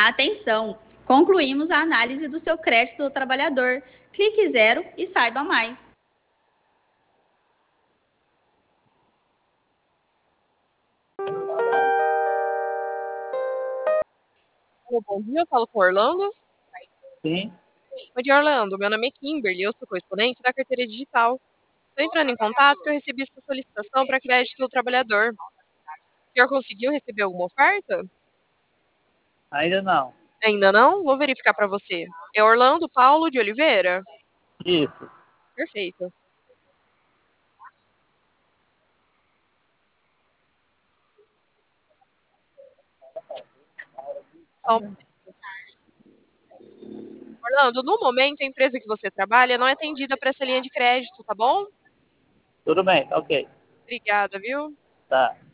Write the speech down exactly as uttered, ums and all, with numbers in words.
Atenção! Concluímos a análise do seu crédito do trabalhador. Clique zero e saiba mais. Bom dia, eu falo com o Orlando. Sim. Oi, dia, Orlando. Meu nome é Kimberly, eu sou correspondente da carteira digital. Estou entrando em contato porque eu recebi sua solicitação para crédito do trabalhador. O senhor conseguiu receber alguma oferta? Ainda não. Ainda não? Vou verificar para você. É Orlando Paulo de Oliveira? Isso. Perfeito. Só um momento. Orlando, no momento a empresa que você trabalha não é atendida para essa linha de crédito, tá bom? Tudo bem, ok. Obrigada, viu? Tá.